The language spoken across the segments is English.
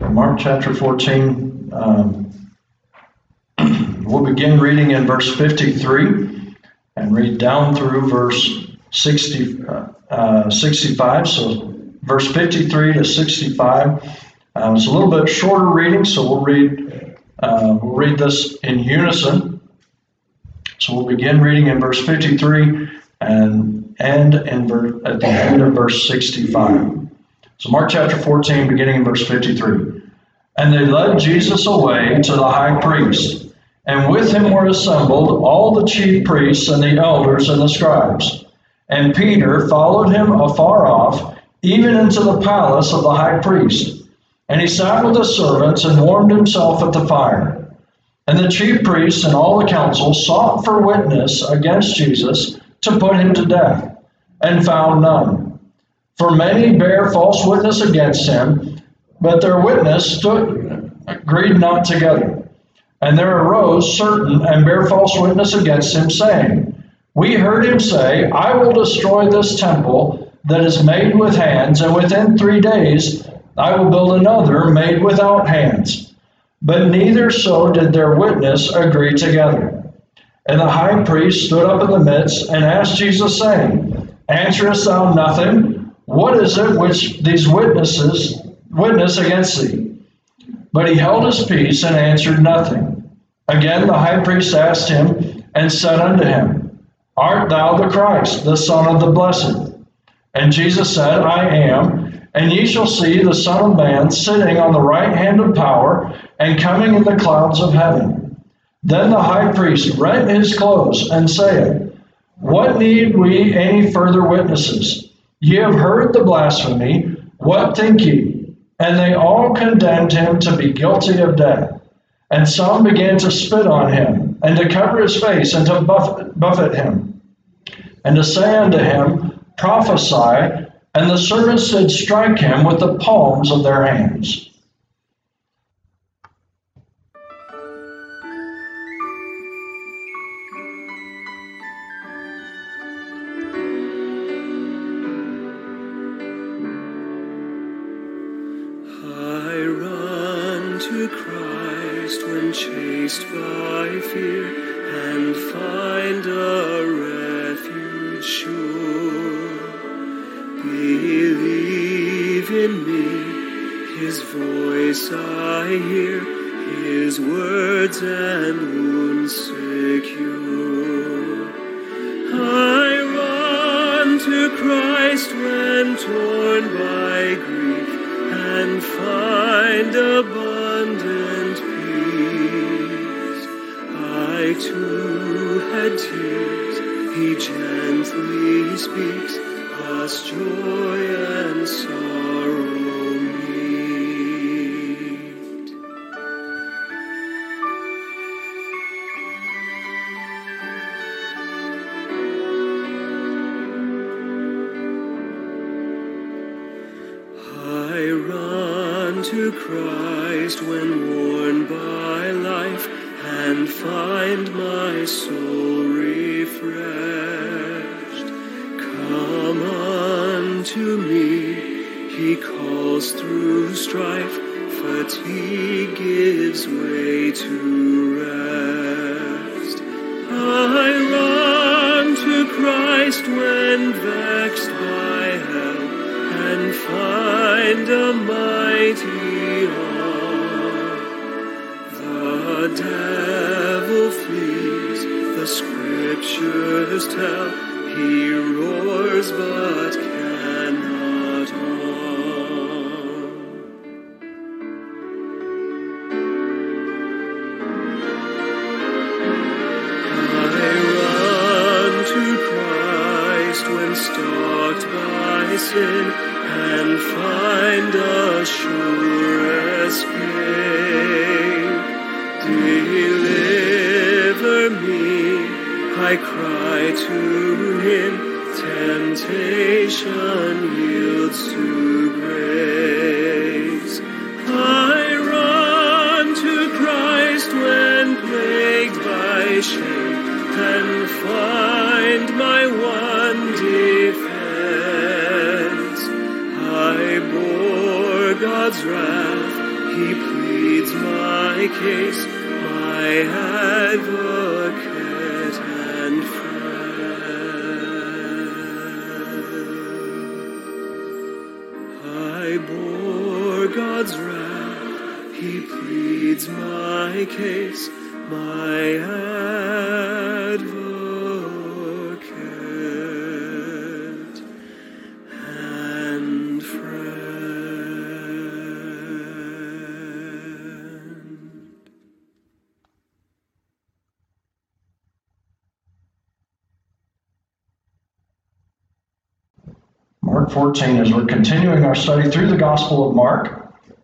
Mark chapter 14. We'll begin reading in verse 53 and read down through verse 65. So verse 53 to 65. It's a little bit shorter reading, so we'll read this in unison. So we'll begin reading in verse 53 and end at the end of verse 65. So Mark chapter 14, beginning in verse 53. And they led Jesus away to the high priest, and with him were assembled all the chief priests and the elders and the scribes. And Peter followed him afar off, even into the palace of the high priest. And he sat with the servants and warmed himself at the fire. And the chief priests and all the council sought for witness against Jesus to put him to death, and found none. For many bare false witness against him, but their witness agreed not together. And there arose certain and bare false witness against him, saying, We heard him say, I will destroy this temple that is made with hands, and within 3 days I will build another made without hands. But neither so did their witness agree together. And the high priest stood up in the midst and asked Jesus, saying, Answerest thou nothing? What is it which these witness against thee? But he held his peace and answered nothing. Again the high priest asked him and said unto him, Art thou the Christ, the Son of the Blessed? And Jesus said, I am. And ye shall see the Son of Man sitting on the right hand of power, and coming in the clouds of heaven. Then the high priest rent his clothes, and saith, What need we any further witnesses? Ye have heard the blasphemy. What think ye? And they all condemned him to be guilty of death. And some began to spit on him, and to cover his face, and to buffet him, and to say unto him, Prophesy. And the servants did strike him with the palms of their hands. I run to Christ when chased by fear, and find a refuge sure. Believe in me, his voice I hear, his words and wounds secure. I run to Christ when torn by grief, and find abundant peace. I too had tears, he gently speaks, us joy and sorrow meet. I run to Christ when worn by life, and find my soul refreshed. Come unto me, he calls through strife, fatigue gives way to rest. I run to Christ when vexed by hell, and find a mighty arm. The devil flees, the scriptures tell, he roars but cannot harm. I run to Christ when stalked by sin, and find a sure escape. Deliver me, I cry to him, temptation yields to grace. I run to Christ when plagued by shame, and find my one defense. I bore God's wrath, He pleads my case, my advocate and friend. I bore God's wrath, He pleads my case, my advocate and friend. Mark 14, as we're continuing our study through the Gospel of Mark.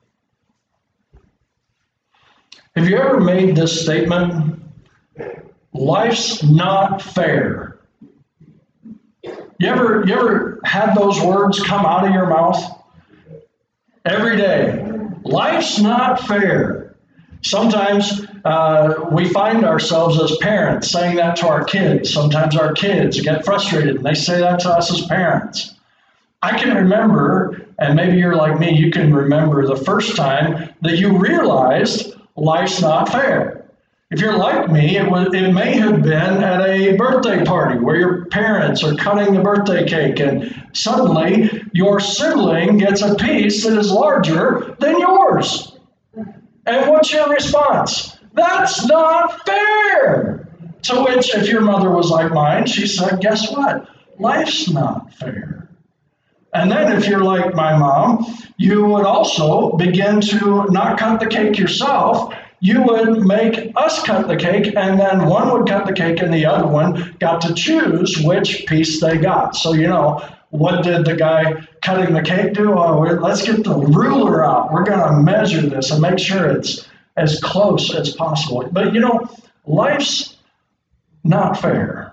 Have you ever made this statement? Life's not fair. You ever had those words come out of your mouth? Every day. Life's not fair. Sometimes we find ourselves as parents saying that to our kids. Sometimes our kids get frustrated and they say that to us as parents. I can remember, and maybe you're like me, you can remember the first time that you realized life's not fair. If you're like me, it may have been at a birthday party where your parents are cutting the birthday cake and suddenly your sibling gets a piece that is larger than yours. And what's your response? That's not fair. To which, if your mother was like mine, she said, guess what? Life's not fair. And then if you're like my mom, you would also begin to not cut the cake yourself. You would make us cut the cake, and then one would cut the cake and the other one got to choose which piece they got. So, what did the guy cutting the cake do? Oh, let's get the ruler out. We're going to measure this and make sure it's as close as possible. But, life's not fair.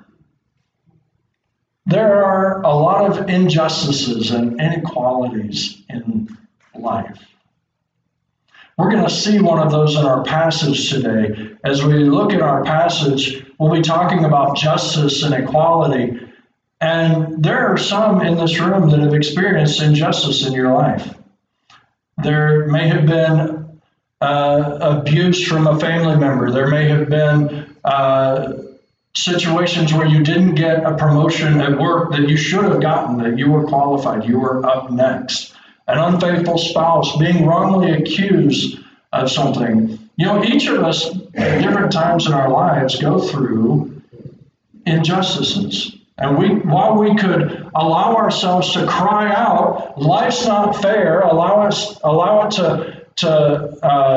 There are a lot of injustices and inequalities in life. We're going to see one of those in our passage today. As we look at our passage, we'll be talking about justice and equality. And there are some in this room that have experienced injustice in your life. There may have been abuse from a family member. There may have been situations where you didn't get a promotion at work that you should have gotten, that you were qualified, you were up next. An unfaithful spouse, being wrongly accused of something. Each of us at different times in our lives go through injustices. And while we could allow ourselves to cry out, life's not fair, allow it to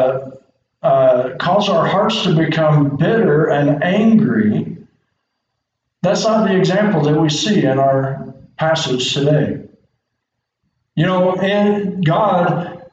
cause our hearts to become bitter and angry, that's not the example that we see in our passage today. And God,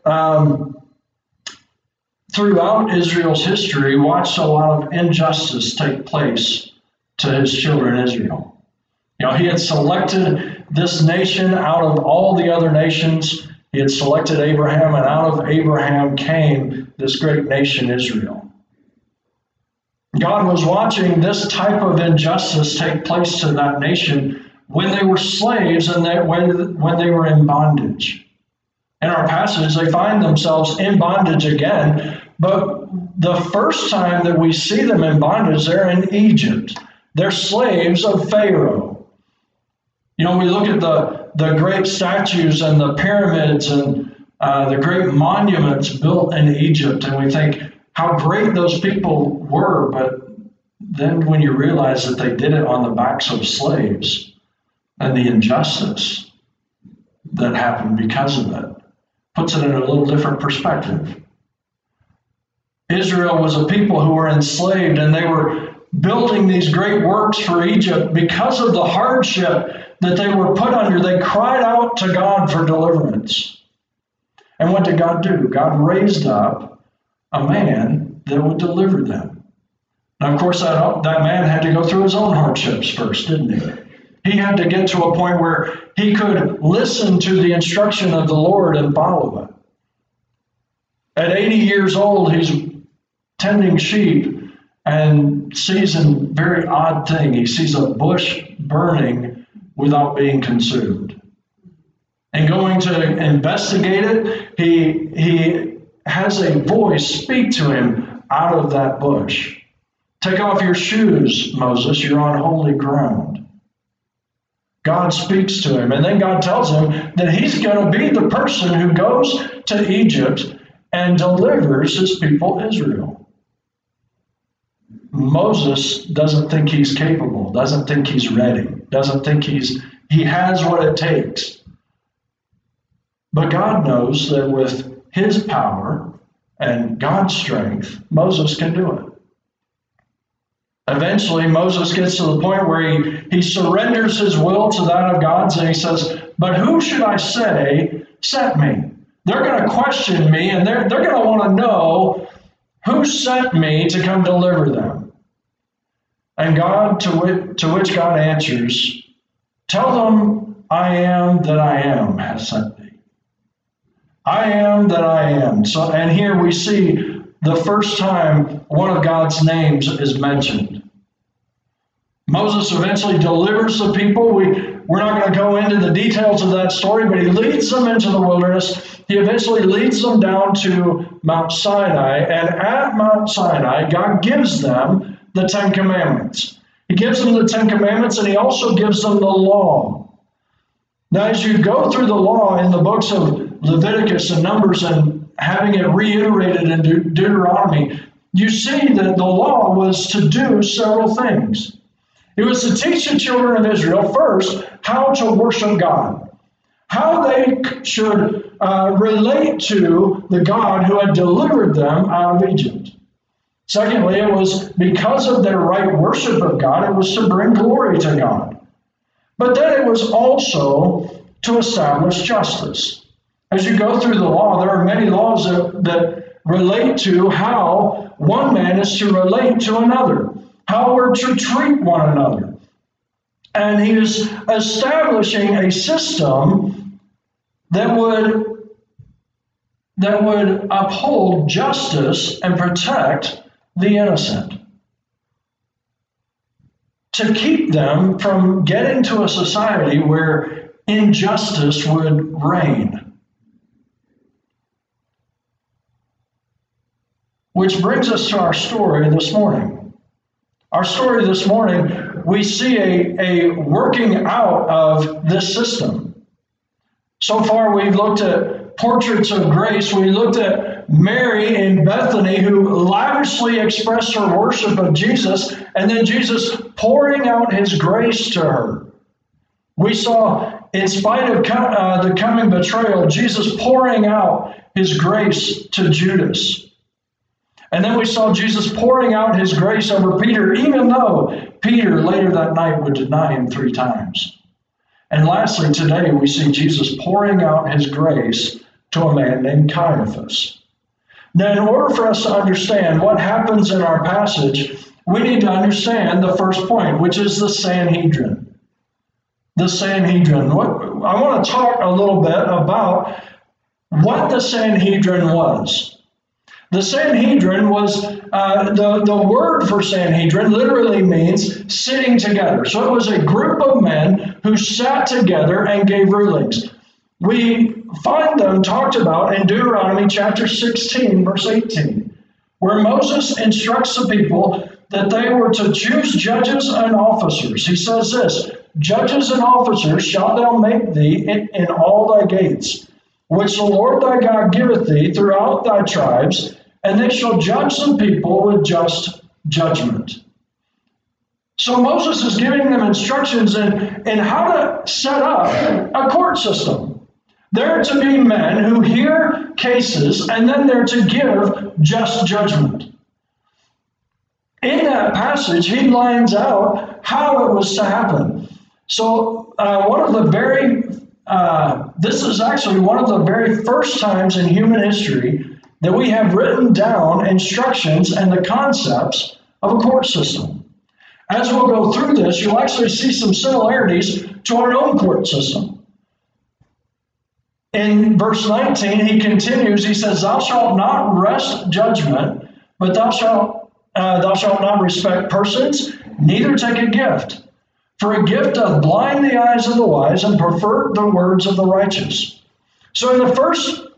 throughout Israel's history, watched a lot of injustice take place to his children Israel. He had selected this nation out of all the other nations. He had selected Abraham, and out of Abraham came this great nation, Israel. God was watching this type of injustice take place to that nation when they were slaves and when they were in bondage. In our passage, they find themselves in bondage again, but the first time that we see them in bondage, they're in Egypt. They're slaves of Pharaoh. We look at the great statues and the pyramids and the great monuments built in Egypt, and we think how great those people were, but then when you realize that they did it on the backs of slaves and the injustice that happened because of it, puts it in a little different perspective. Israel was a people who were enslaved, and they were building these great works for Egypt because of the hardship that they were put under. They cried out to God for deliverance. And what did God do? God raised up a man that would deliver them. Now, of course, that man had to go through his own hardships first, didn't he? He had to get to a point where he could listen to the instruction of the Lord and follow it. At 80 years old, he's tending sheep and sees a very odd thing. He sees a bush burning without being consumed. And going to investigate it, he has a voice speak to him out of that bush. Take off your shoes, Moses, you're on holy ground. God speaks to him, and then God tells him that he's going to be the person who goes to Egypt and delivers his people Israel. Moses doesn't think he's capable, doesn't think he's ready, doesn't think he has what it takes. But God knows that with his power and God's strength, Moses can do it. Eventually, Moses gets to the point where he surrenders his will to that of God's, and he says, but who should I say sent me? They're going to question me, and they're going to want to know who sent me to come deliver them. And God, to which God answers, tell them I am that I am has sent me. I am that I am. So, and here we see the first time one of God's names is mentioned. Moses eventually delivers the people. We're not going to go into the details of that story, but he leads them into the wilderness. He eventually leads them down to Mount Sinai, and at Mount Sinai, God gives them the Ten Commandments. He gives them the Ten Commandments, and he also gives them the law. Now, as you go through the law in the books of Leviticus and Numbers and having it reiterated in Deuteronomy, you see that the law was to do several things. It was to teach the children of Israel, first, how to worship God, how they should relate to the God who had delivered them out of Egypt. Secondly, it was because of their right worship of God, it was to bring glory to God. But then it was also to establish justice. As you go through the law, there are many laws that relate to how one man is to relate to another, how we're to treat one another. And he is establishing a system that would uphold justice and protect the innocent, to keep them from getting to a society where injustice would reign. Which brings us to our story this morning. Our story this morning, we see a working out of this system. So far, we've looked at portraits of grace. We looked at Mary in Bethany, who lavishly expressed her worship of Jesus, and then Jesus pouring out his grace to her. We saw, in spite of the coming betrayal, Jesus pouring out his grace to Judas. And then we saw Jesus pouring out his grace over Peter, even though Peter later that night would deny him 3 times. And lastly, today we see Jesus pouring out his grace to a man named Caiaphas. Now, in order for us to understand what happens in our passage, we need to understand the first point, which is the Sanhedrin. The Sanhedrin. I want to talk a little bit about what the Sanhedrin was. The Sanhedrin was, the word for Sanhedrin literally means sitting together. So it was a group of men who sat together and gave rulings. We find them talked about in Deuteronomy chapter 16, verse 18, where Moses instructs the people that they were to choose judges and officers. He says this, judges and officers shalt thou make thee in all thy gates, which the Lord thy God giveth thee throughout thy tribes, and they shall judge the people with just judgment. So Moses is giving them instructions in how to set up a court system. They're to be men who hear cases, and then they're to give just judgment. In that passage, he lines out how it was to happen. So this is actually one of the very first times in human history that we have written down instructions and the concepts of a court system. As we'll go through this, you'll actually see some similarities to our own court system. In verse 19, he continues, he says, thou shalt not wrest judgment, but thou shalt not respect persons, neither take a gift. For a gift doth blind the eyes of the wise and pervert the words of the righteous. So in the first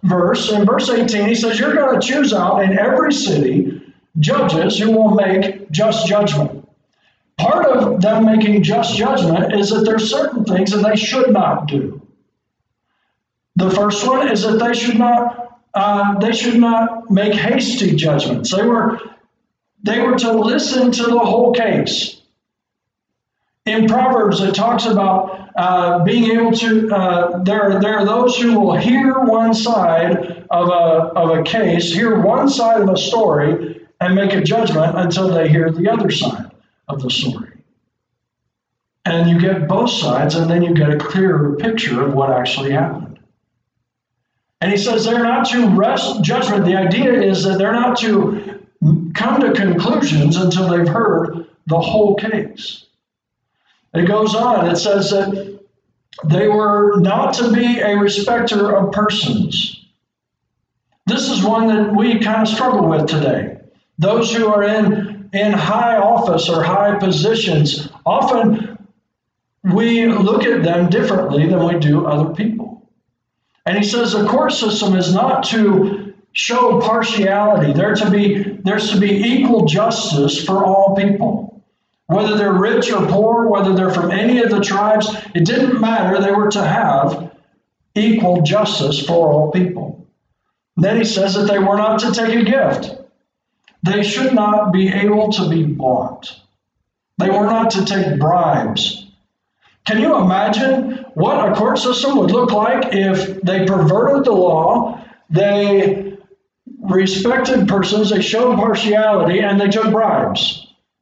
verse, in verse 18, he says, you're going to choose out in every city judges who will make just judgment. Part of them making just judgment is that there's certain things that they should not do. The first one is that they should not make hasty judgments. They were to listen to the whole case. In Proverbs, it talks about being able to. There are those who will hear one side of a case, hear one side of a story, and make a judgment until they hear the other side of the story. And you get both sides, and then you get a clearer picture of what actually happened. And he says they're not to rest judgment. The idea is that they're not to come to conclusions until they've heard the whole case. It goes on. It says that they were not to be a respecter of persons. This is one that we kind of struggle with today. Those who are in high office or high positions, often we look at them differently than we do other people. And he says the court system is not to show partiality. There's to be equal justice for all people. Whether they're rich or poor, whether they're from any of the tribes, it didn't matter. They were to have equal justice for all people. Then he says that they were not to take a gift. They should not be able to be bought. They were not to take bribes. Can you imagine what a court system would look like if they perverted the law, they respected persons, they showed partiality, and they took bribes?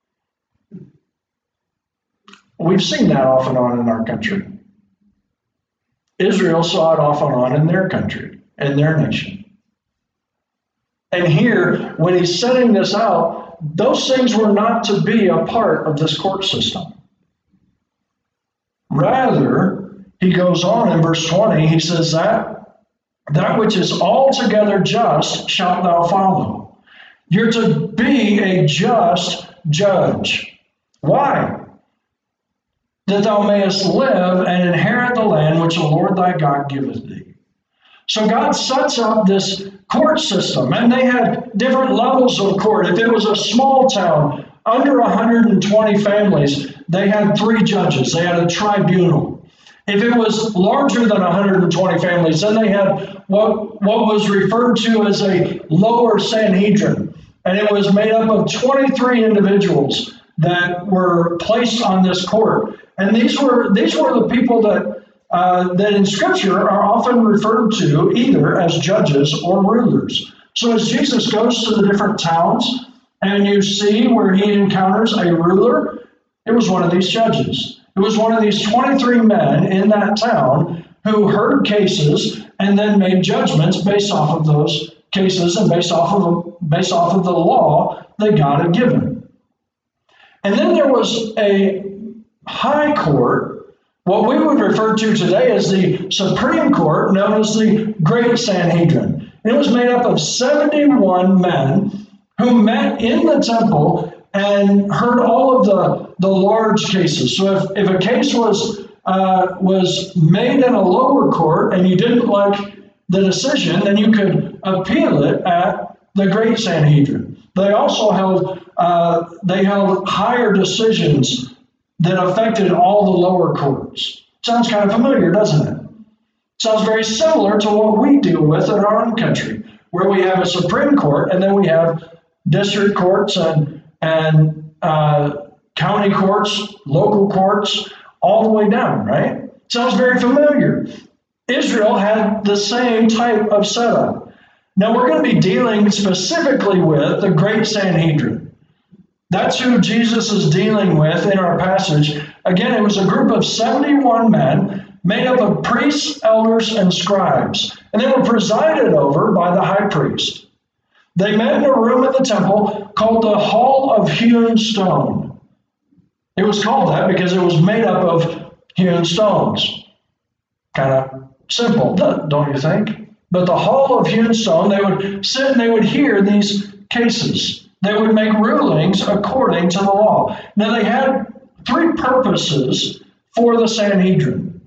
We've seen that off and on in our country. Israel saw it off and on in their country, in their nation. And here, when he's setting this out, those things were not to be a part of this court system. Rather, he goes on in verse 20, he says that which is altogether just shalt thou follow. You're to be a just judge. Why? That thou mayest live and inherit the land which the Lord thy God giveth thee. So God sets up this court system, and they had different levels of court. If it was a small town, under 120 families, they had 3 judges. They had a tribunal. If it was larger than 120 families, then they had what was referred to as a lower Sanhedrin, and it was made up of 23 individuals that were placed on this court. And these were the people that in Scripture are often referred to either as judges or rulers. So as Jesus goes to the different towns and you see where he encounters a ruler, it was one of these judges. It was one of these 23 men in that town who heard cases and then made judgments based off of those cases and based off of the law that God had given. And then there was a high court, what we would refer to today as the Supreme Court, known as the Great Sanhedrin. It was made up of 71 men who met in the temple and heard all of the large cases. So if a case was made in a lower court and you didn't like the decision, then you could appeal it at the Great Sanhedrin. They also held higher decisions that affected all the lower courts. Sounds kind of familiar, doesn't it? Sounds very similar to what we deal with in our own country, where we have a Supreme Court and then we have district courts and county courts, local courts, all the way down, right? Sounds very familiar. Israel had the same type of setup. Now we're going to be dealing specifically with the Great Sanhedrin. That's who Jesus is dealing with in our passage. Again, it was a group of 71 men made up of priests, elders, and scribes, and they were presided over by the high priest. They met in a room at the temple called the Hall of Hewn Stone. It was called that because it was made up of hewn stones. Kind of simple, don't you think? But the Hall of Hewn Stone, they would sit and they would hear these cases. They would make rulings according to the law. Now, they had 3 purposes for the Sanhedrin.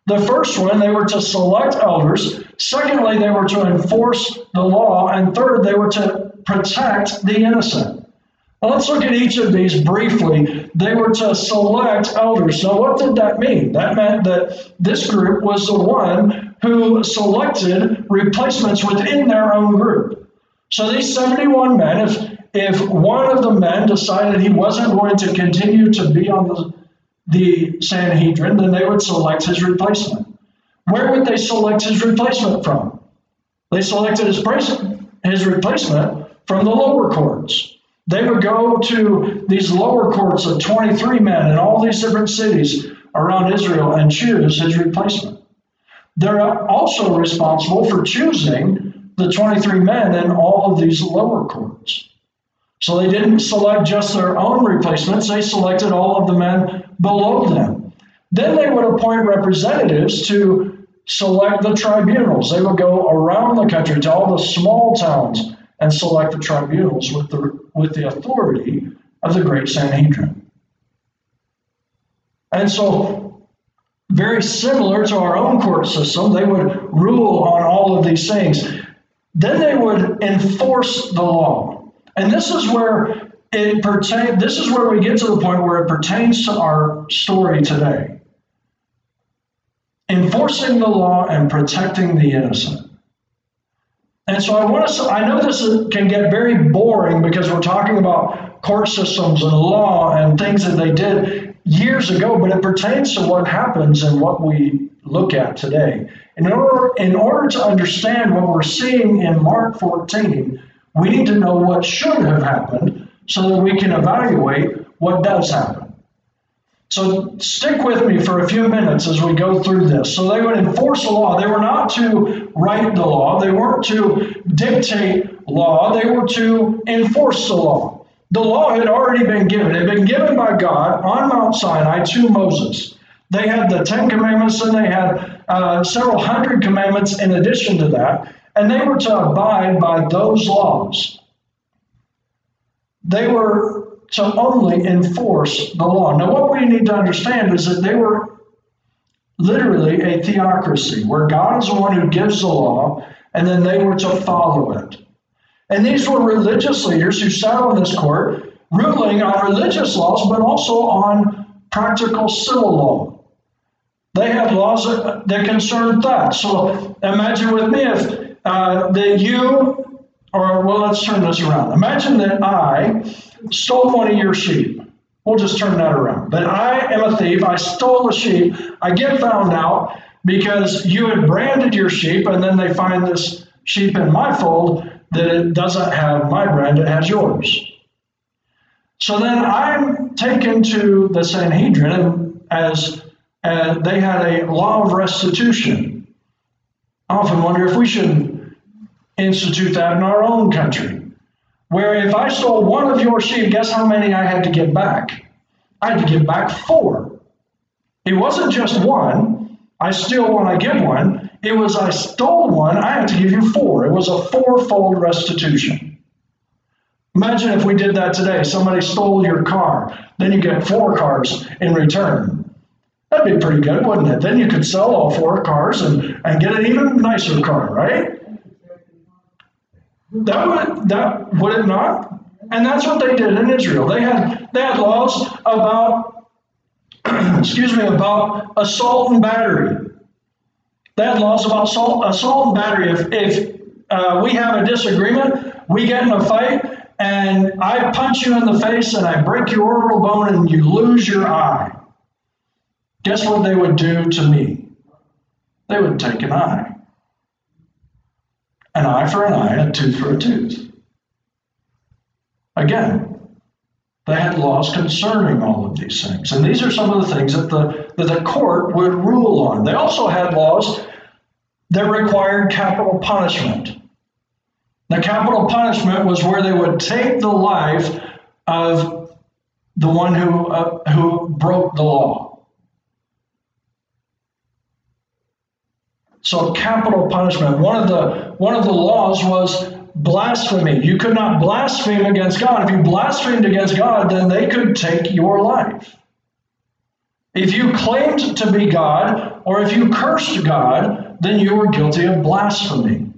The first one, they were to select elders. Secondly, they were to enforce the law. And third, they were to protect the innocent. Now, let's look at each of these briefly. They were to select elders. So what did that mean? That meant that this group was the one who selected replacements within their own group. So these 71 men, if one of the men decided he wasn't going to continue to be on the Sanhedrin, then they would select his replacement. Where would they select his replacement from? They selected his replacement from the lower courts. They would go to these lower courts of 23 men in all these different cities around Israel and choose his replacement. They're also responsible for choosing the 23 men in all of these lower courts. So they didn't select just their own replacements, they selected all of the men below them. Then they would appoint representatives to select the tribunals. They would go around the country to all the small towns and select the tribunals with the authority of the great Sanhedrin. And so, very similar to our own court system, they would rule on all of these things. Then they would enforce the law. And this is where this is where we get to the point where it pertains to our story today. Enforcing the law and protecting the innocent. And so I know this can get very boring because we're talking about court systems and law and things that they did years ago, but it pertains to what happens and what we look at today. In order to understand what we're seeing in Mark 14, we need to know what should have happened so that we can evaluate what does happen. So stick with me for a few minutes as we go through this. So they would enforce the law. They were not to write the law. They weren't to dictate law. They were to enforce the law. The law had already been given. It had been given by God on Mount Sinai to Moses. They had the 10 commandments and they had several hundred commandments in addition to that. And they were to abide by those laws. They were to only enforce the law. Now, what we need to understand is that they were literally a theocracy, where God is the one who gives the law, and then they were to follow it. And these were religious leaders who sat on this court, ruling on religious laws, but also on practical civil law. They had laws that concerned theft. So imagine with me if let's turn this around. Imagine that I stole one of your sheep. We'll just turn that around. That I am a thief. I stole a sheep. I get found out because you had branded your sheep, and then they find this sheep in my fold that it doesn't have my brand, it has yours. So then I'm taken to the Sanhedrin as they had a law of restitution. I often wonder if we should institute that in our own country, where if I stole one of your sheep, guess how many I had to give back? I had to give back 4. It wasn't just one. I steal one, I give one. It was I stole one, I had to give you 4. It was a 4-fold restitution. Imagine if we did that today. Somebody stole your car, then you get 4 cars in return. That'd be pretty good, wouldn't it? Then you could sell all 4 cars and get an even nicer car, right? That would it not? And that's what they did in Israel. They had laws about about assault and battery. They had laws about assault and battery. If we have a disagreement, we get in a fight, and I punch you in the face and I break your orbital bone and you lose your eye. Guess what they would do to me? They would take an eye. An eye for an eye, a tooth for a tooth. Again, they had laws concerning all of these things. And these are some of the things that the court would rule on. They also had laws that required capital punishment. The capital punishment was where they would take the life of the one who broke the law. So capital punishment. One of the laws was blasphemy. You could not blaspheme against God. If you blasphemed against God, then they could take your life. If you claimed to be God, or if you cursed God, then you were guilty of blasphemy.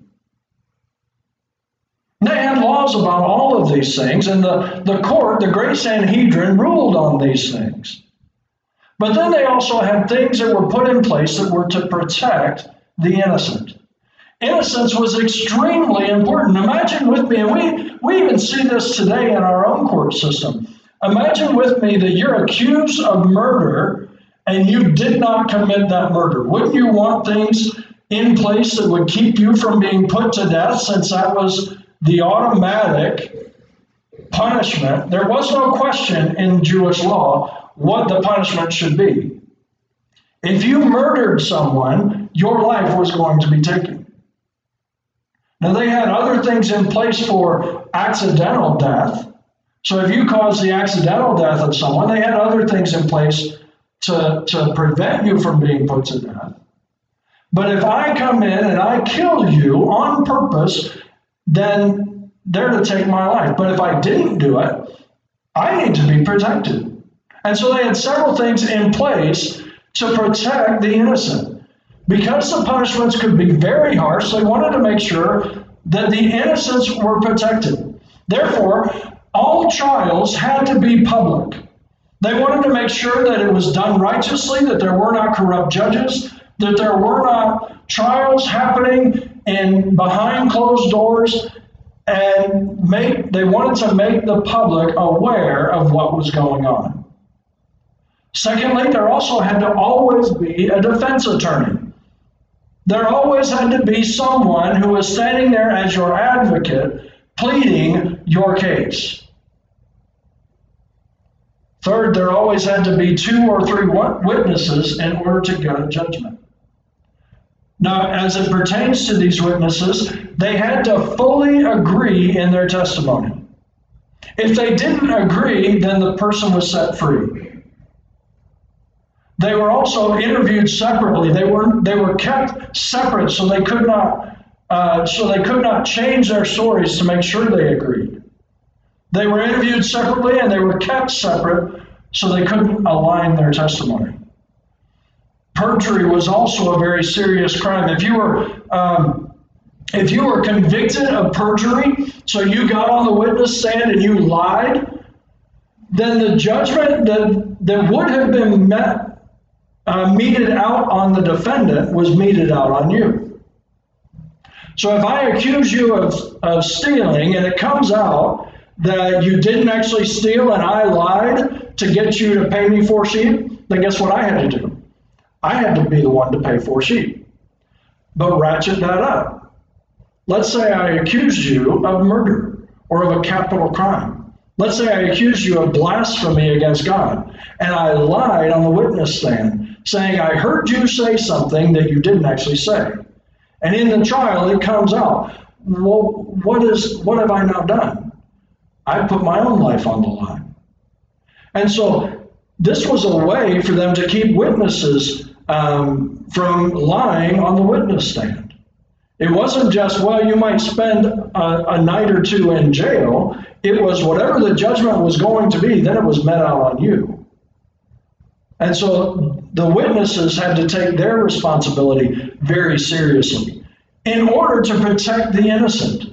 They had laws about all of these things, and the court, the great Sanhedrin, ruled on these things. But then they also had things that were put in place that were to protect the innocent. Innocence was extremely important. Imagine with me, and we even see this today in our own court system. Imagine with me that you're accused of murder and you did not commit that murder. Wouldn't you want things in place that would keep you from being put to death, since that was the automatic punishment? There was no question in Jewish law what the punishment should be. If you murdered someone, your life was going to be taken. Now, they had other things in place for accidental death. So if you caused the accidental death of someone, they had other things in place to prevent you from being put to death. But if I come in and I kill you on purpose, then they're to take my life. But if I didn't do it, I need to be protected. And so they had several things in place to protect the innocent. Because the punishments could be very harsh, they wanted to make sure that the innocents were protected. Therefore, all trials had to be public. They wanted to make sure that it was done righteously, that there were not corrupt judges, that there were not trials happening behind closed doors, and they wanted to make the public aware of what was going on. Secondly, there also had to always be a defense attorney. There always had to be someone who was standing there as your advocate, pleading your case. Third, there always had to be 2 or 3 witnesses in order to get a judgment. Now, as it pertains to these witnesses, they had to fully agree in their testimony. If they didn't agree, then the person was set free. They were also interviewed separately. They were kept separate, so they could not change their stories to make sure they agreed. They were interviewed separately, and they were kept separate, so they couldn't align their testimony. Perjury was also a very serious crime. If you were convicted of perjury, so you got on the witness stand and you lied, then the judgment that would have been meted out on the defendant was meted out on you. So if I accuse you of stealing and it comes out that you didn't actually steal and I lied to get you to pay me 4 sheep, then guess what I had to do? I had to be the one to pay 4 sheep. But ratchet that up. Let's say I accused you of murder or of a capital crime. Let's say I accused you of blasphemy against God, and I lied on the witness stand, saying I heard you say something that you didn't actually say. And in the trial, it comes out, well, what have I now done? I put my own life on the line. And so this was a way for them to keep witnesses from lying on the witness stand. It wasn't just, well, you might spend a night or 2 in jail. It was whatever the judgment was going to be, then it was met out on you. And so the witnesses had to take their responsibility very seriously in order to protect the innocent.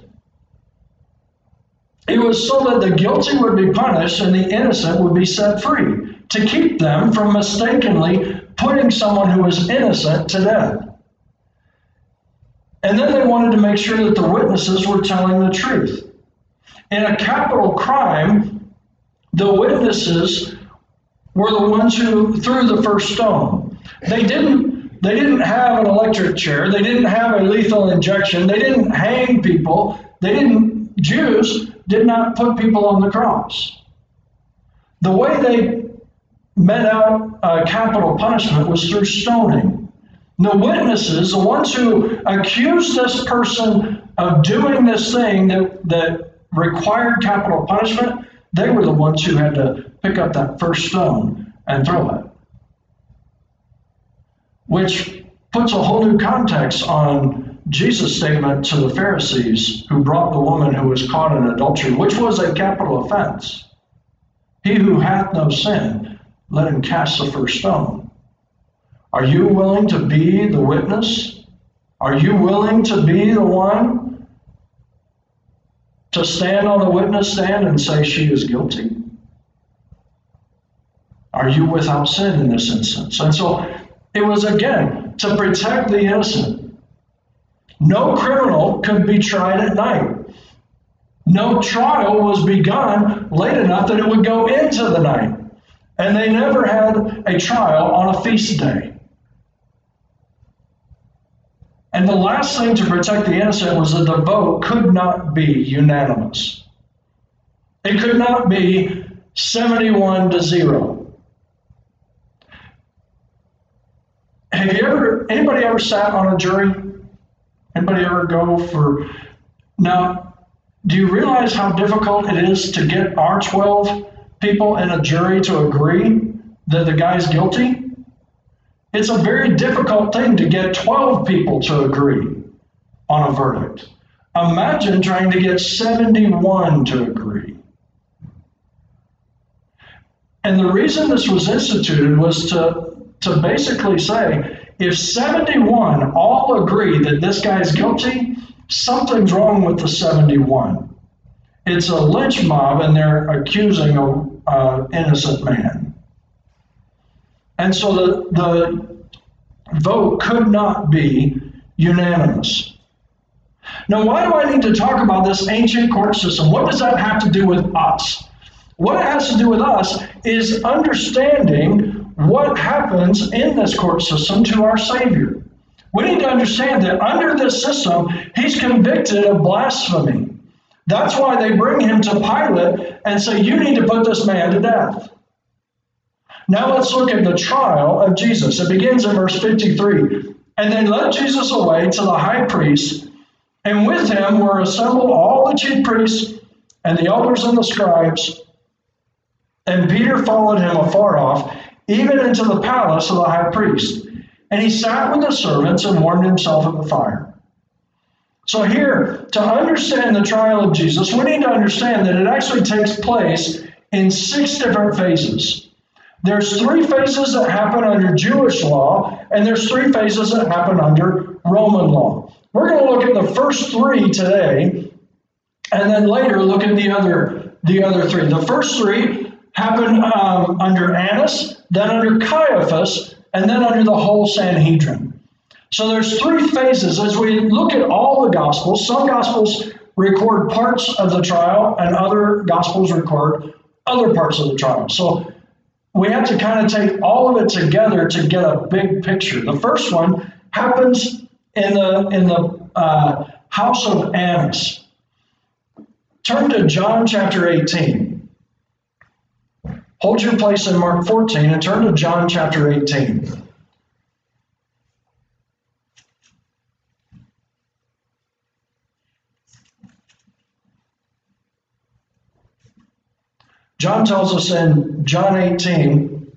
It was so that the guilty would be punished and the innocent would be set free, to keep them from mistakenly putting someone who was innocent to death. And then they wanted to make sure that the witnesses were telling the truth. In a capital crime, the witnesses were the ones who threw the first stone. They didn't have an electric chair. They didn't have a lethal injection. They didn't hang people. Jews did not put people on the cross. The way they met out capital punishment was through stoning. The witnesses, the ones who accused this person of doing this thing that required capital punishment, they were the ones who had to pick up that first stone and throw it. Which puts a whole new context on Jesus' statement to the Pharisees who brought the woman who was caught in adultery, which was a capital offense. He who hath no sin, let him cast the first stone. Are you willing to be the witness? Are you willing to be the one to stand on the witness stand and say she is guilty? Are you without sin in this instance? And so it was, again, to protect the innocent. No criminal could be tried at night. No trial was begun late enough that it would go into the night. And they never had a trial on a feast day. And the last thing to protect the innocent was that the vote could not be unanimous. It could not be 71-0. Anybody ever sat on a jury? Anybody ever go for? Now, do you realize how difficult it is to get our 12 people in a jury to agree that the guy's guilty? It's a very difficult thing to get 12 people to agree on a verdict. Imagine trying to get 71 to agree. And the reason this was instituted was to basically say, if 71 all agree that this guy's guilty, something's wrong with the 71. It's a lynch mob, and they're accusing an innocent man. And so the vote could not be unanimous. Now, why do I need to talk about this ancient court system? What does that have to do with us? What it has to do with us is understanding what happens in this court system to our Savior. We need to understand that under this system, he's convicted of blasphemy. That's why they bring him to Pilate and say, you need to put this man to death. Now let's look at the trial of Jesus. It begins in verse 53. And they led Jesus away to the high priest, and with him were assembled all the chief priests and the elders and the scribes. And Peter followed him afar off, even into the palace of the high priest. And he sat with the servants and warmed himself at the fire. So here, to understand the trial of Jesus, we need to understand that it actually takes place in 6 different phases. There's 3 phases that happen under Jewish law, and there's 3 phases that happen under Roman law. We're going to look at the first 3 today, and then later look at the other 3. The first 3 happen under Annas, then under Caiaphas, and then under the whole Sanhedrin. So there's 3 phases. As we look at all the Gospels, some Gospels record parts of the trial, and other Gospels record other parts of the trial. So we have to kind of take all of it together to get a big picture. The first one happens in the house of Annas. Turn to John chapter 18. Hold your place in Mark 14 and turn to John chapter 18. John tells us in John 18,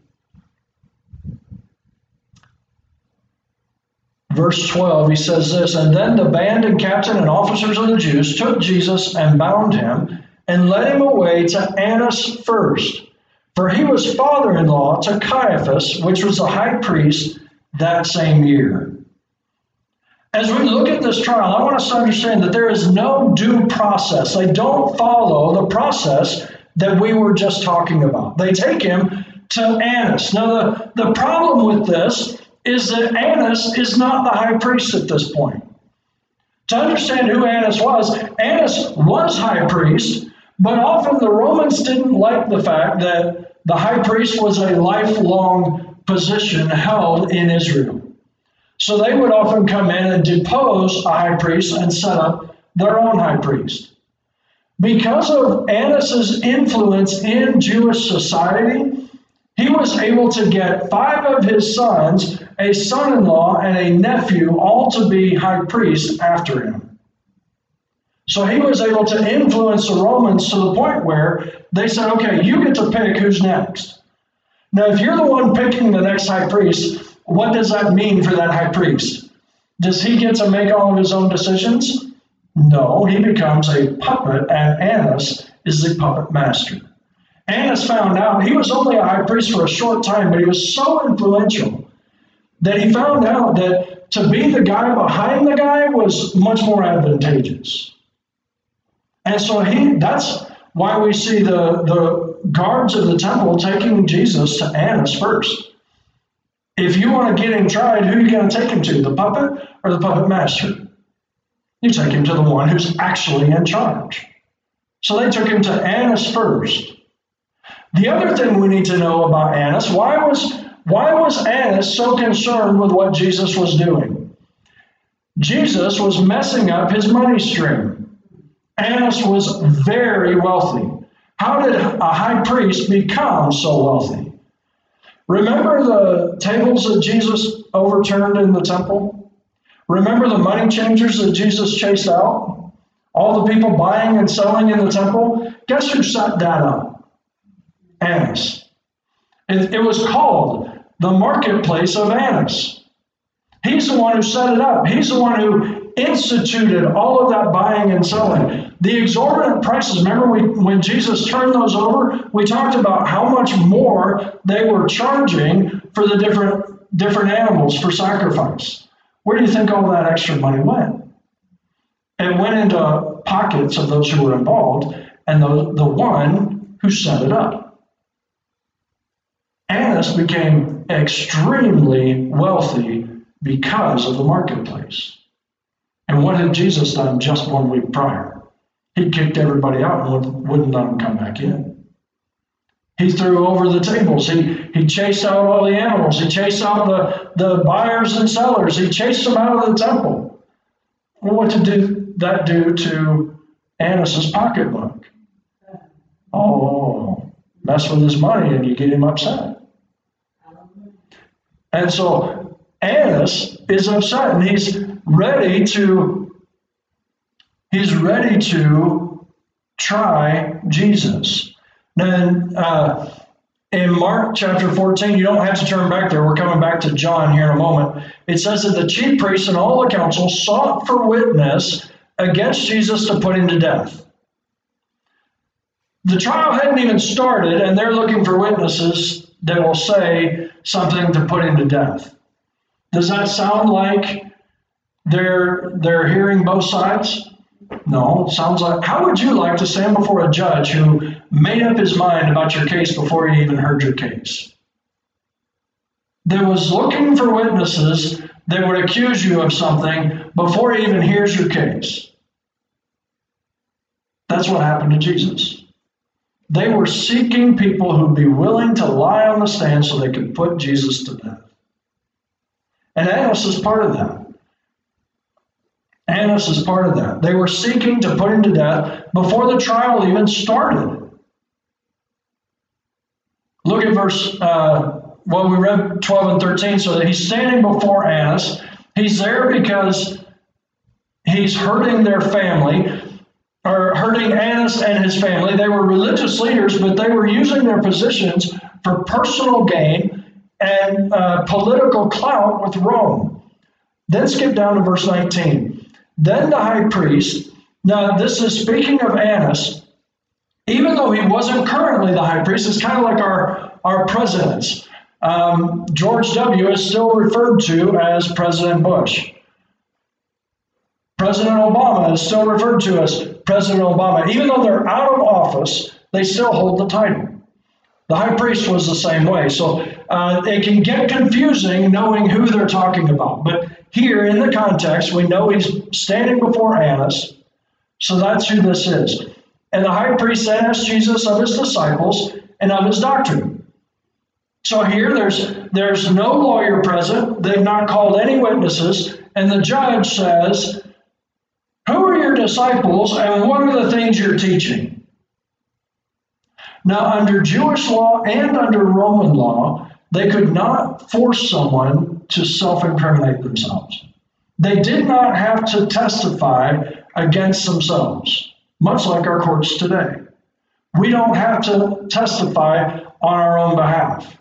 verse 12, he says this, and then the band and captain and officers of the Jews took Jesus and bound him and led him away to Annas first. For he was father-in-law to Caiaphas, which was the high priest that same year. As we look at this trial, I want us to understand that there is no due process. They don't follow the process that we were just talking about. They take him to Annas. Now, the problem with this is that Annas is not the high priest at this point. To understand who Annas was high priest, but often the Romans didn't like the fact that the high priest was a lifelong position held in Israel. So they would often come in and depose a high priest and set up their own high priest. Because of Annas' influence in Jewish society, he was able to get 5 of his sons, a son-in-law, and a nephew, all to be high priests after him. So he was able to influence the Romans to the point where they said, okay, you get to pick who's next. Now, if you're the one picking the next high priest, what does that mean for that high priest? Does he get to make all of his own decisions? No, he becomes a puppet, and Annas is the puppet master. Annas found out, he was only a high priest for a short time, but he was so influential that he found out that to be the guy behind the guy was much more advantageous. And so that's why we see the guards of the temple taking Jesus to Annas first. If you want to get him tried, who are you going to take him to, the puppet or the puppet master? You take him to the one who's actually in charge. So they took him to Annas first. The other thing we need to know about Annas, why was Annas so concerned with what Jesus was doing? Jesus was messing up his money stream. Annas was very wealthy. How did a high priest become so wealthy? Remember the tables that Jesus overturned in the temple? Remember the money changers that Jesus chased out? All the people buying and selling in the temple? Guess who set that up? Annas. It was called the marketplace of Annas. He's the one who set it up. He's the one who instituted all of that buying and selling. The exorbitant prices, remember when Jesus turned those over, we talked about how much more they were charging for the different animals for sacrifice. Where do you think all that extra money went? It went into pockets of those who were involved and the one who set it up. Annas became extremely wealthy because of the marketplace. And what had Jesus done just 1 week prior? He kicked everybody out and wouldn't let them come back in. He threw over the tables. He chased out all the animals. He chased out the buyers and sellers. He chased them out of the temple. Well, what did that do to Annas' pocketbook? Oh, mess with his money and you get him upset. And so Annas is upset and he's ready to try Jesus. Then in Mark chapter 14, you don't have to turn back there. We're coming back to John here in a moment. It says that the chief priests and all the council sought for witness against Jesus to put him to death. The trial hadn't even started, and they're looking for witnesses that will say something to put him to death. Does that sound like they're hearing both sides? No, it sounds like, how would you like to stand before a judge who made up his mind about your case before he even heard your case? That was looking for witnesses that would accuse you of something before he even hears your case. That's what happened to Jesus. They were seeking people who'd be willing to lie on the stand so they could put Jesus to death. And Annas is part of that. Annas is part of that. They were seeking to put him to death before the trial even started. Look at verse, we read 12 and 13, so that he's standing before Annas. He's there because he's hurting their family, or hurting Annas and his family. They were religious leaders, but they were using their positions for personal gain and political clout with Rome. Then skip down to verse 19. Then the high priest, now this is speaking of Annas, even though he wasn't currently the high priest, it's kind of like our presidents. George W. is still referred to as President Bush. President Obama is still referred to as President Obama. Even though they're out of office, they still hold the title. The high priest was the same way. So it can get confusing knowing who they're talking about. But here in the context, we know he's standing before Annas. So that's who this is. And the high priest asked Jesus of his disciples and of his doctrine. So here there's no lawyer present. They've not called any witnesses. And the judge says, who are your disciples and what are the things you're teaching? Now, under Jewish law and under Roman law, they could not force someone to self-incriminate themselves. They did not have to testify against themselves, much like our courts today. We don't have to testify on our own behalf.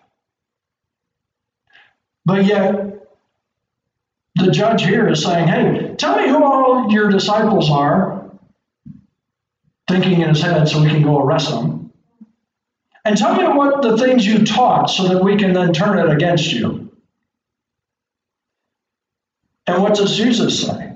But yet, the judge here is saying, hey, tell me who all your disciples are, thinking in his head so we can go arrest them. And tell me what the things you taught so that we can then turn it against you. And what does Jesus say?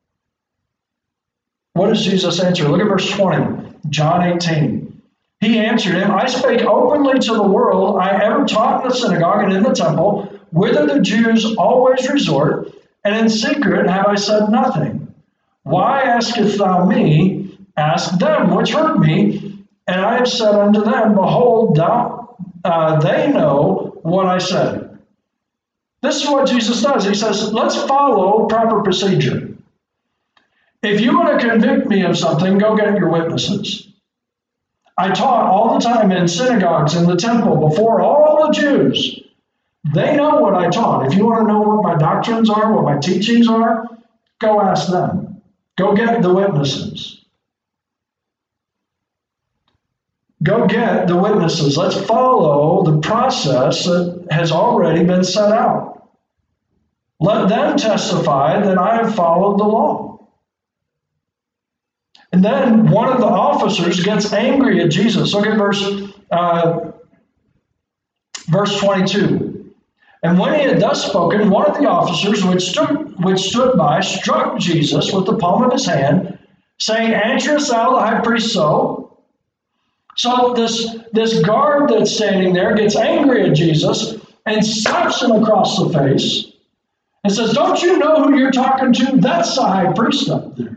What does Jesus answer? Look at verse 20, John 18. He answered him, I spake openly to the world. I ever taught in the synagogue and in the temple, whither the Jews always resort, and in secret have I said nothing. Why askest thou me? Ask them which heard me. And I have said unto them, behold, they know what I said. This is what Jesus does. He says, let's follow proper procedure. If you want to convict me of something, go get your witnesses. I taught all the time in synagogues, in the temple, before all the Jews. They know what I taught. If you want to know what my doctrines are, what my teachings are, go ask them. Go get the witnesses. Go get the witnesses. Let's follow the process that has already been set out. Let them testify that I have followed the law. And then one of the officers gets angry at Jesus. Look at verse 22. And when he had thus spoken, one of the officers which stood by struck Jesus with the palm of his hand, saying, Answerest thou the high priest so? So this guard that's standing there gets angry at Jesus and slaps him across the face and says, don't you know who you're talking to? That's the high priest up there.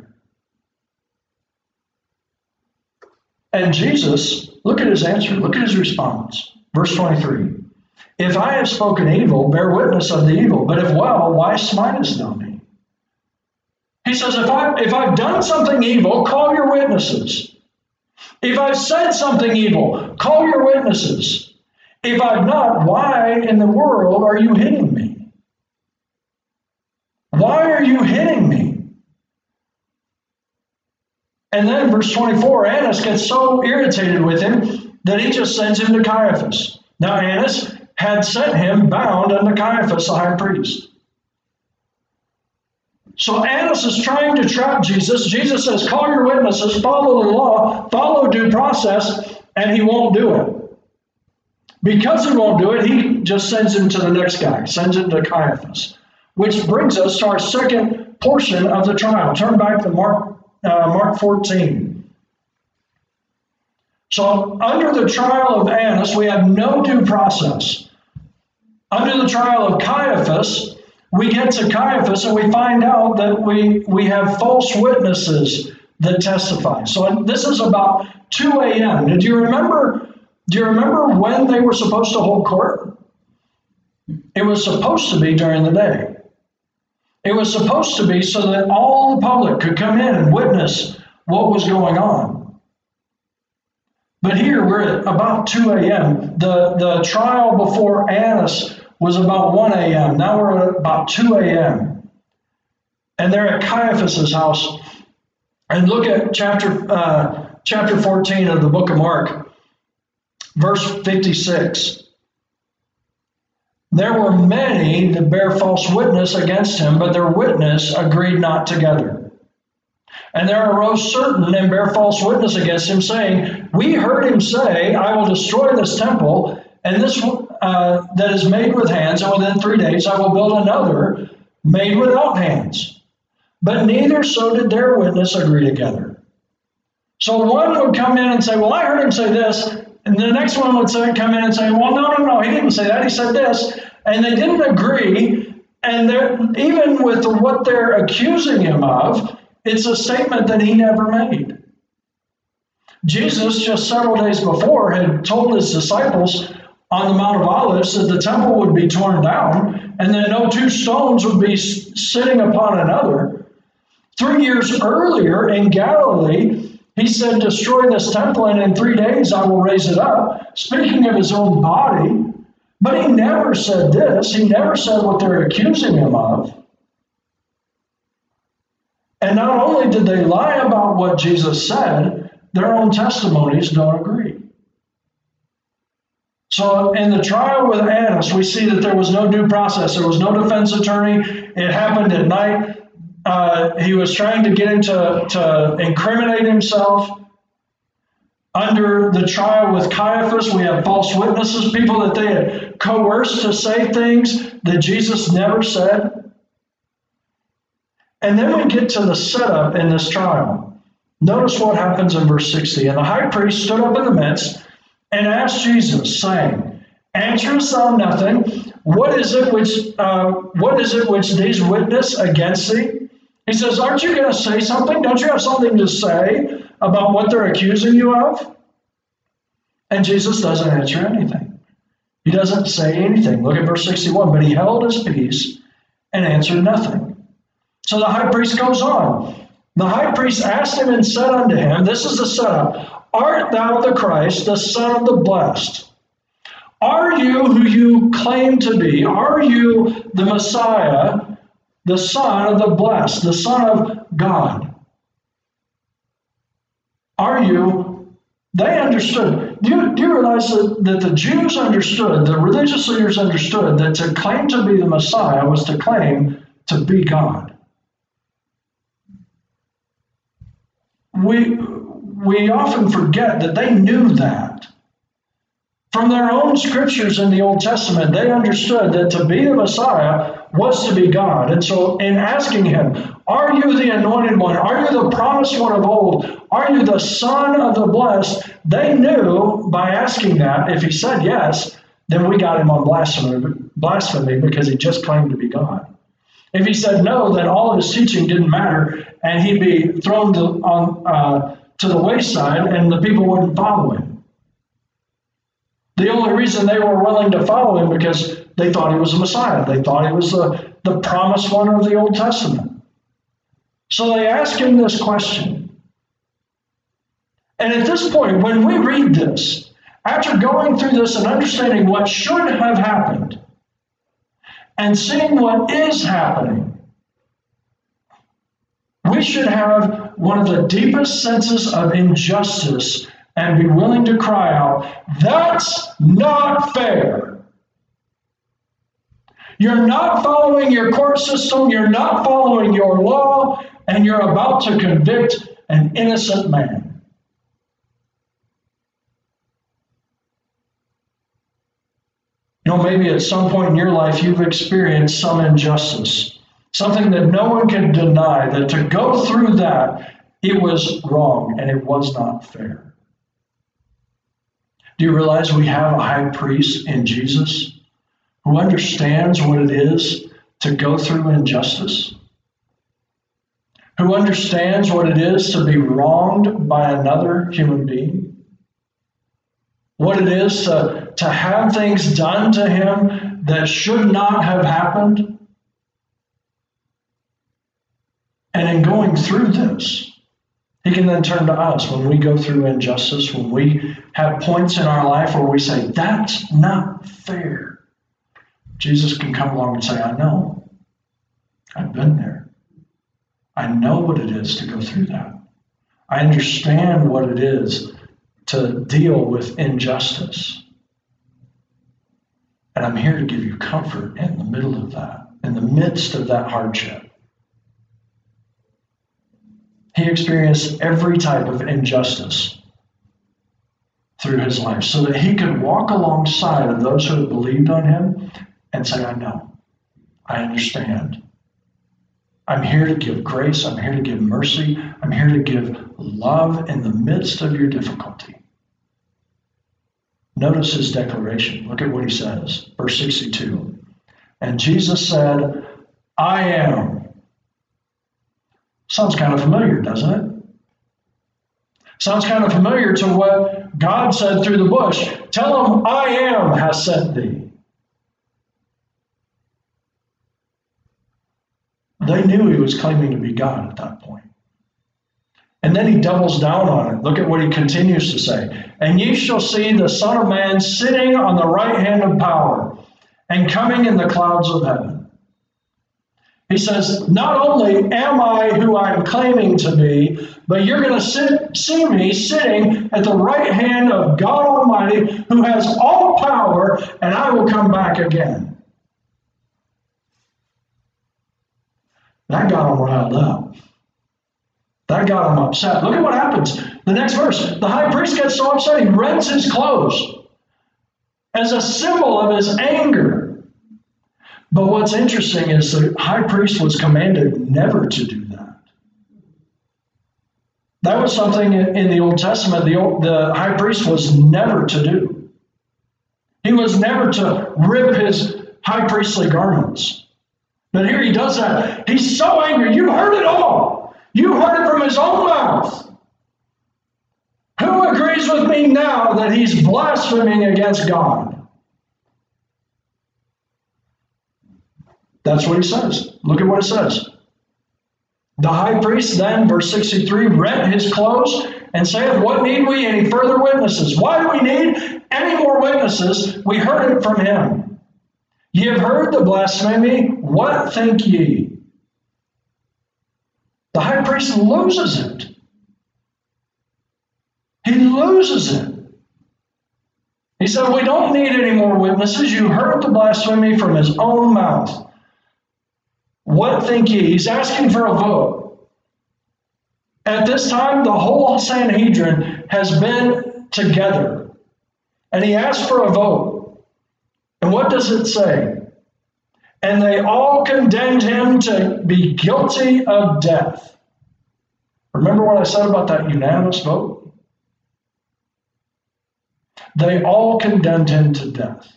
And Jesus, look at his answer, look at his response. Verse 23. If I have spoken evil, bear witness of the evil. But if well, why smitest thou me? He says, if I've done something evil, call your witnesses. If I've said something evil, call your witnesses. If I've not, why in the world are you hitting me? Why are you hitting me? And then verse 24, Annas gets so irritated with him that he just sends him to Caiaphas. Now Annas had sent him bound unto Caiaphas, the high priest. So Annas is trying to trap Jesus. Jesus says, call your witnesses, follow the law, follow due process, and he won't do it. Because he won't do it, he just sends him to the next guy, sends him to Caiaphas. Which brings us to our second portion of the trial. Turn back to Mark 14. So under the trial of Annas, we have no due process. Under the trial of Caiaphas, we get to Caiaphas and we find out that we have false witnesses that testify. So this is about 2 a.m. Do you remember when they were supposed to hold court? It was supposed to be during the day. It was supposed to be so that all the public could come in and witness what was going on. But here we're at about 2 a.m. The trial before Annas was about 1 a.m. Now we're at about 2 a.m. And they're at Caiaphas's house. And look at chapter 14 of the book of Mark, verse 56. There were many that bare false witness against him, but their witness agreed not together. And there arose certain and bare false witness against him, saying, we heard him say, I will destroy this temple, and this that is made with hands, and within 3 days I will build another made without hands. But neither so did their witness agree together. So one would come in and say, well, I heard him say this. And the next one would come in and say, well, no, he didn't say that. He said this. And they didn't agree. And even with what they're accusing him of, it's a statement that he never made. Jesus, just several days before, had told his disciples on the Mount of Olives that the temple would be torn down and that no two stones would be sitting upon another. 3 years earlier in Galilee, he said, destroy this temple, and in 3 days I will raise it up, speaking of his own body. But he never said this. He never said what they're accusing him of. And not only did they lie about what Jesus said, their own testimonies don't agree. So in the trial with Annas, we see that there was no due process. There was no defense attorney. It happened at night. He was trying to get him to incriminate himself. Under the trial with Caiaphas, we have false witnesses, people that they had coerced to say things that Jesus never said. And then we get to the setup in this trial. Notice what happens in verse 60. And the high priest stood up in the midst and asked Jesus, saying, Answerest thou nothing? What is it which these witness against thee? He says, aren't you going to say something? Don't you have something to say about what they're accusing you of? And Jesus doesn't answer anything. He doesn't say anything. Look at verse 61. But he held his peace and answered nothing. So the high priest goes on. The high priest asked him and said unto him, this is the setup, Art thou the Christ, the Son of the Blessed? Are you who you claim to be? Are you the Messiah, the Son of the Blessed, the Son of God? Are you? They understood. Do you realize that the Jews understood, the religious leaders understood, that to claim to be the Messiah was to claim to be God? We often forget that they knew that. From their own scriptures in the Old Testament, they understood that to be the Messiah was to be God. And so in asking him, are you the anointed one? Are you the promised one of old? Are you the Son of the Blessed? They knew by asking that, if he said yes, then we got him on blasphemy because he just claimed to be God. If he said no, then all of his teaching didn't matter and he'd be thrown to the wayside and the people wouldn't follow him. The only reason they were willing to follow him because they thought he was a Messiah. They thought he was the promised one of the Old Testament. So they ask him this question. And at this point, when we read this, after going through this and understanding what should have happened and seeing what is happening, we should have one of the deepest senses of injustice and be willing to cry out, that's not fair. You're not following your court system, you're not following your law, and you're about to convict an innocent man. You know, maybe at some point in your life you've experienced some injustice, something that no one can deny, that to go through that, it was wrong and it was not fair. Do you realize we have a high priest in Jesus who understands what it is to go through injustice? Who understands what it is to be wronged by another human being? What it is to have things done to him that should not have happened? And in going through this, he can then turn to us when we go through injustice, when we have points in our life where we say, that's not fair. Jesus can come along and say, I know. I've been there. I know what it is to go through that. I understand what it is to deal with injustice. And I'm here to give you comfort in the middle of that, in the midst of that hardship. He experienced every type of injustice through his life so that he could walk alongside of those who had believed on him and say, I know, I understand. I'm here to give grace. I'm here to give mercy. I'm here to give love in the midst of your difficulty. Notice his declaration. Look at what he says. Verse 62. And Jesus said, I am. Sounds kind of familiar, doesn't it? Sounds kind of familiar to what God said through the bush. Tell him, I am has sent thee. They knew he was claiming to be God at that point. And then he doubles down on it. Look at what he continues to say. And ye shall see the Son of Man sitting on the right hand of power and coming in the clouds of heaven. He says, not only am I who I'm claiming to be, but you're going to see me sitting at the right hand of God Almighty, who has all power, and I will come back again. That got him riled up. That got him upset. Look at what happens. The next verse, the high priest gets so upset, he rends his clothes as a symbol of his anger. But what's interesting is the high priest was commanded never to do that. That was something in the Old Testament the high priest was never to do. He was never to rip his high priestly garments. But here he does that. He's so angry. You heard it all. You heard it from his own mouth. Who agrees with me now that he's blaspheming against God? That's what he says. Look at what it says. The high priest then, verse 63, rent his clothes and saith, What need we any further witnesses? Why do we need any more witnesses? We heard it from him. Ye have heard the blasphemy. What think ye? The high priest loses it. He loses it. He said, we don't need any more witnesses. You heard the blasphemy from his own mouth. What think ye? He's asking for a vote. At this time, the whole Sanhedrin has been together. And he asked for a vote. And what does it say? And they all condemned him to be guilty of death. Remember what I said about that unanimous vote? They all condemned him to death.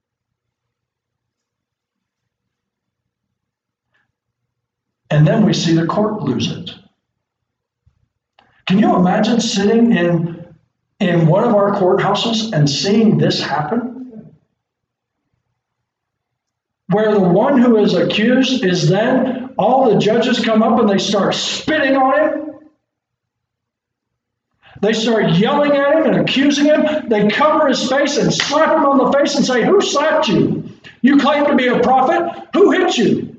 And then we see the court lose it. Can you imagine sitting in one of our courthouses and seeing this happen? Where the one who is accused is then, all the judges come up and they start spitting on him. They start yelling at him and accusing him. They cover his face and slap him on the face and say, who slapped you? You claim to be a prophet. Who hit you?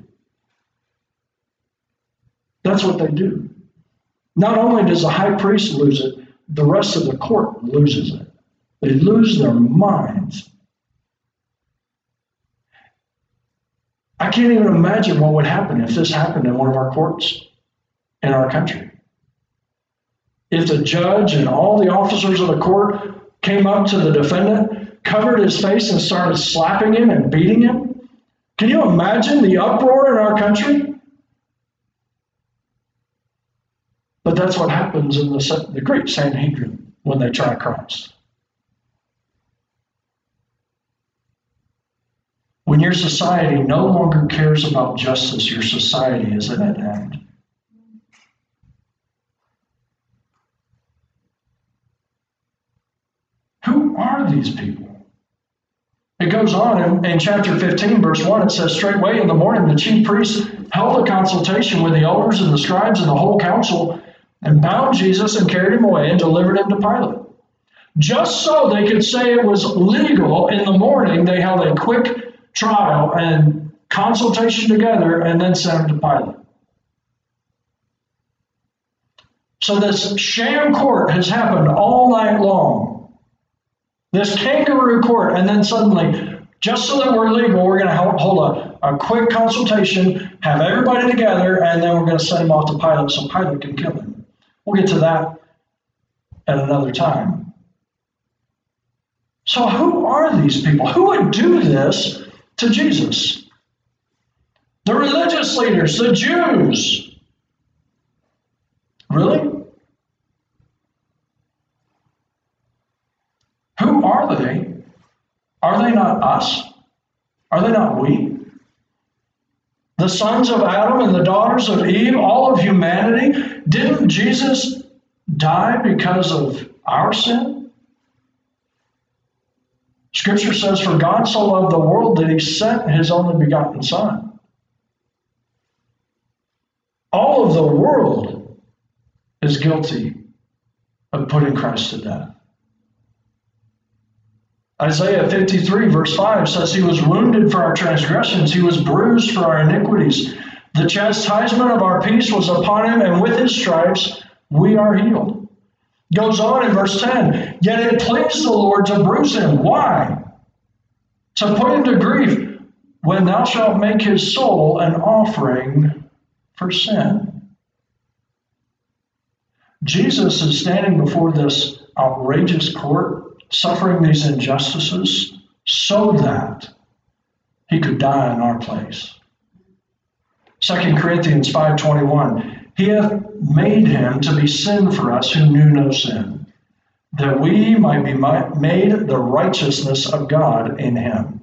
That's what they do. Not only does the high priest lose it, the rest of the court loses it. They lose their minds. I can't even imagine what would happen if this happened in one of our courts in our country. If the judge and all the officers of the court came up to the defendant, covered his face, and started slapping him and beating him. Can you imagine the uproar in our country? But that's what happens in the great Sanhedrin when they try Christ. When your society no longer cares about justice, your society is at an end. Who are these people? It goes on in chapter 15, verse 1, it says, Straightway in the morning the chief priests held a consultation with the elders and the scribes and the whole council, and bound Jesus and carried him away and delivered him to Pilate. Just so they could say it was legal, in the morning they held a quick trial and consultation together and then sent him to Pilate. So this sham court has happened all night long. This kangaroo court, and then suddenly, just so that we're legal, we're going to hold a quick consultation, have everybody together, and then we're going to send him off to Pilate so Pilate can kill him. We'll get to that at another time. So who are these people? Who would do this to Jesus? The religious leaders, the Jews. Really? Who are they? Are they not us? Are they not we? The sons of Adam and the daughters of Eve, all of humanity. Didn't Jesus die because of our sin? Scripture says, For God so loved the world that he sent his only begotten Son. All of the world is guilty of putting Christ to death. Isaiah 53, verse 5 says, He was wounded for our transgressions. He was bruised for our iniquities. The chastisement of our peace was upon him, and with his stripes we are healed. Goes on in verse 10, Yet it pleased the Lord to bruise him. Why? To put him to grief, when thou shalt make his soul an offering for sin. Jesus is standing before this outrageous court, suffering these injustices so that he could die in our place. 2 Corinthians 5:21, he hath made him to be sin for us who knew no sin, that we might be made the righteousness of God in him.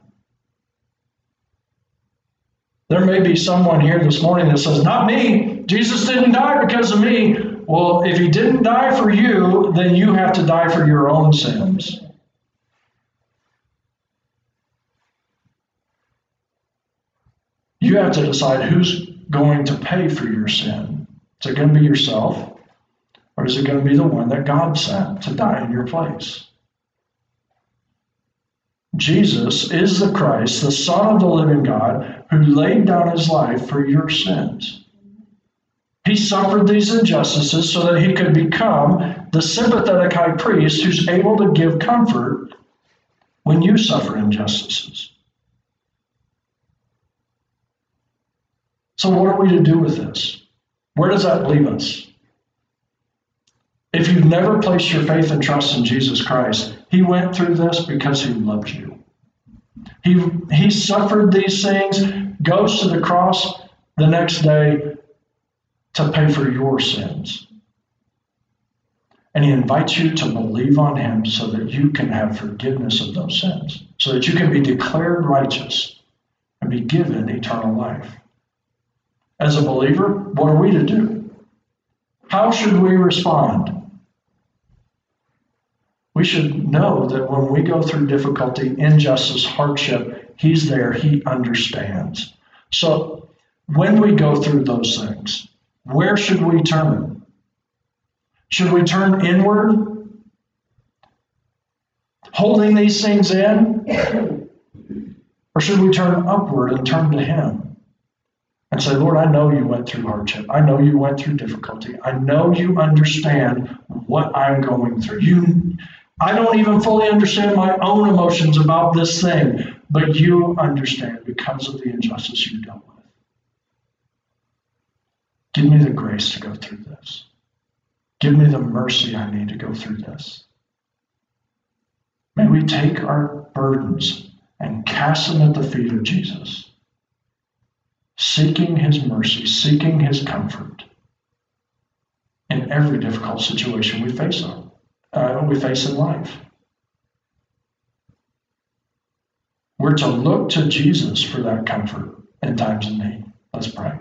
There may be someone here this morning that says, not me, Jesus didn't die because of me. Well, if he didn't die for you, then you have to die for your own sins. You have to decide who's going to pay for your sin. Is it going to be yourself, or is it going to be the one that God sent to die in your place? Jesus is the Christ, the Son of the living God, who laid down his life for your sins. He suffered these injustices so that he could become the sympathetic high priest who's able to give comfort when you suffer injustices. So what are we to do with this? Where does that leave us? If you've never placed your faith and trust in Jesus Christ, he went through this because he loved you. He suffered these things, goes to the cross the next day to pay for your sins. And he invites you to believe on him so that you can have forgiveness of those sins, so that you can be declared righteous and be given eternal life. As a believer, what are we to do? How should we respond? We should know that when we go through difficulty, injustice, hardship, he's there, he understands. So when we go through those things, where should we turn? Should we turn inward, holding these things in? Or should we turn upward and turn to him and say, Lord, I know you went through hardship. I know you went through difficulty. I know you understand what I'm going through. I don't even fully understand my own emotions about this thing, but you understand because of the injustice you dealt with. Give me the grace to go through this. Give me the mercy I need to go through this. May we take our burdens and cast them at the feet of Jesus, seeking his mercy, seeking his comfort in every difficult situation we face in life. We're to look to Jesus for that comfort in times of need. Let's pray.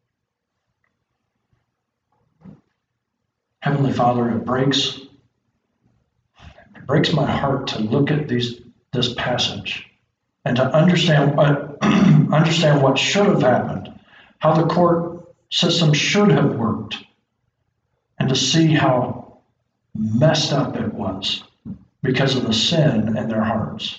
Heavenly Father, it breaks my heart to look at this passage and to understand what should have happened, how the court system should have worked, and to see how messed up it was because of the sin in their hearts.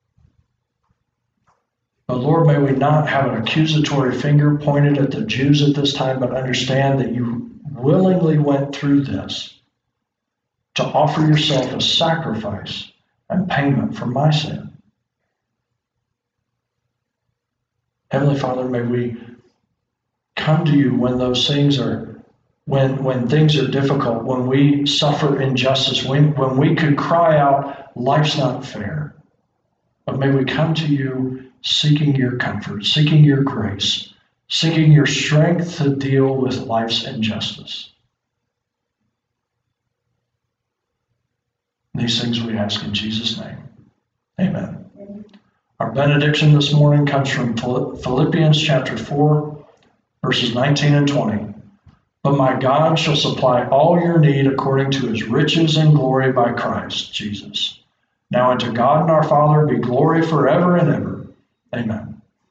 But Lord, may we not have an accusatory finger pointed at the Jews at this time, but understand that you willingly went through this to offer yourself as sacrifice and payment for my sin. Heavenly Father, may we come to you when those things are, when things are difficult, when we suffer injustice, when we could cry out, life's not fair. But may we come to you seeking your comfort, seeking your grace, seeking your strength to deal with life's injustice. These things we ask in Jesus' name. Amen. Our benediction this morning comes from Philippians chapter 4, verses 19 and 20. But my God shall supply all your need according to his riches and glory by Christ Jesus. Now unto God and our Father be glory forever and ever. Amen.